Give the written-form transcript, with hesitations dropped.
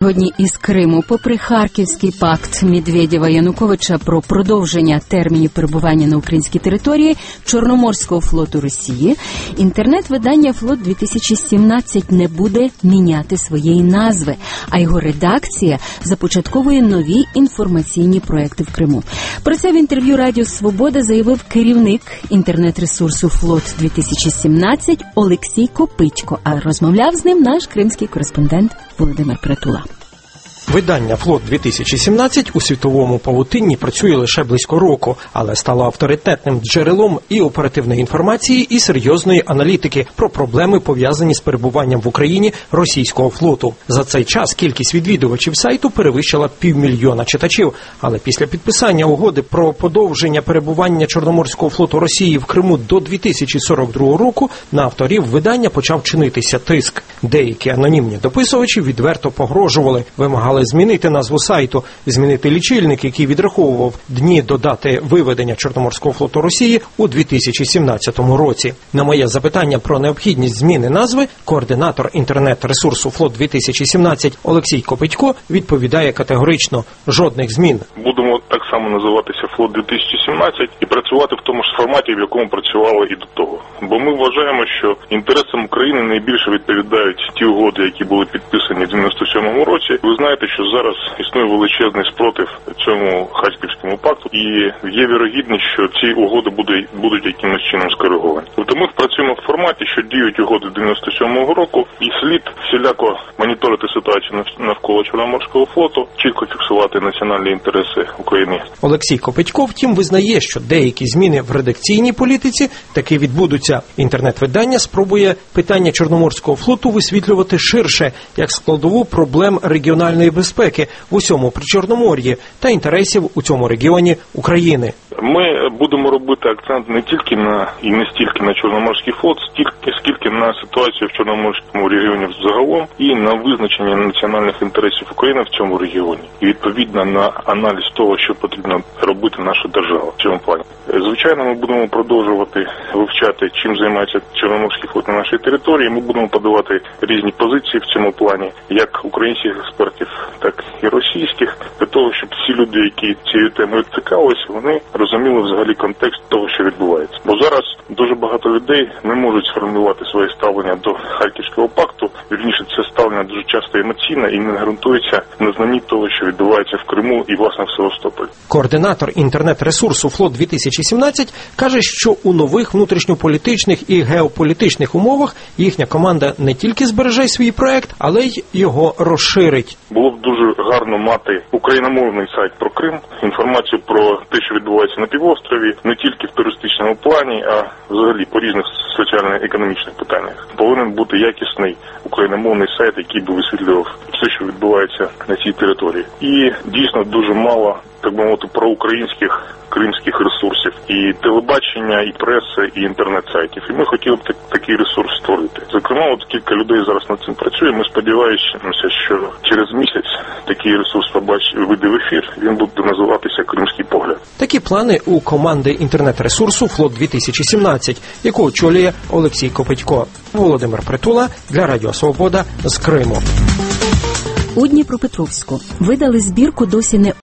сьогодні із Криму. Попри Харківський пакт Медведєва-Януковича про продовження термінів перебування на українській території Чорноморського флоту Росії, інтернет-видання «Флот-2017» не буде міняти своєї назви, а його редакція започатковує нові інформаційні проекти в Криму. Про це в інтерв'ю Радіо Свобода заявив керівник інтернет-ресурсу «Флот-2017» Олексій Копитько, а розмовляв з ним наш кримський кореспондент Володимир Притула. Видання «Флот-2017» у світовому павутинні працює лише близько року, але стало авторитетним джерелом і оперативної інформації, і серйозної аналітики про проблеми, пов'язані з перебуванням в Україні російського флоту. За цей час кількість відвідувачів сайту перевищила 500 000 читачів, але після підписання угоди про подовження перебування Чорноморського флоту Росії в Криму до 2042 року на авторів видання почав чинитися тиск. Деякі анонімні дописувачі відверто погрожували, вимагали змінити назву сайту, змінити лічильник, який відраховував дні до дати виведення Чорноморського флоту Росії у 2017 році. На моє запитання про необхідність зміни назви координатор інтернет-ресурсу «Флот-2017» Олексій Копитько відповідає категорично – жодних змін. Будемо так само називатися «Флот-2017» і працювати в тому ж форматі, в якому працювали і до того. Бо ми вважаємо, що інтересам України найбільше відповідають ті угоди, які були підписані в 97-му році. Ви знаєте, що зараз існує величезний спротив цьому Харківському пакту, і є вірогідність, що ці угоди будуть якимось чином скориговані. Тобто ми працюємо в форматі, що діють угоди 97-го року, і слід всіляко моніторити ситуацію навколо Чорноморського флоту, чітко фіксувати національні інтереси України. Олексій Копитько, втім, визнає, що деякі зміни в редакційній політиці таки відбудуться. Інтернет-видання спробує питання Чорноморського флоту висвітлювати ширше, як складову проблем регіональної безпеки в усьому Причорномор'ї та інтересів у цьому регіоні України. Ми будемо робити акцент не тільки і не стільки на Чорноморський флот, скільки на ситуацію в Чорноморському регіоні загалом і на визначення національних інтересів України в цьому регіоні. І відповідно на аналіз того, що потрібно робити наша держава в цьому плані. Звичайно, ми будемо продовжувати вивчати, чим займається Чорноморський флот на нашій території. Ми будемо подавати різні позиції в цьому плані, як українських експертів, так і російських, для того, щоб всі люди, які цією темою цікавилися, вони розуміли взагалі контекст того, що відбувається. Бо зараз дуже багато людей не можуть сформулювати своє ставлення до Харківського пакту. Вірніше, це ставлення дуже часто емоційне і не ґрунтується на знанні того, що відбувається в Криму і, власне, в Севастополі. Координатор інтернет-ресурсу «Флот-2017» каже, що у нових внутрішньополітичних і геополітичних умовах їхня команда не тільки збереже свій проект, але й його розширить. Було б дуже гарно мати україномовний сайт про Крим, інформацію про те, що відбувається на півострові, не тільки в туристичному плані, а взагалі по різних соціально-економічних питаннях. Повинен бути якісний україномовний сайт, який би висвітлював все, що відбувається на цій території. І дійсно дуже мало, так би мовити, проукраїнських кримських ресурсів, і телебачення, і преси, і інтернет-сайтів. І ми хотіли б такий ресурс створити. Зокрема, от кілька людей зараз над цим працює. Ми сподіваємося, що через місяць такий ресурс вийде в ефір. Він буде називатися «Кримський погляд». Такі плани у команди інтернет-ресурсу «Флот-2017», яку очолює Олексій Копитько. Володимир Притула для Радіо Свобода з Криму. У Дніпропетровську видали збірку досі не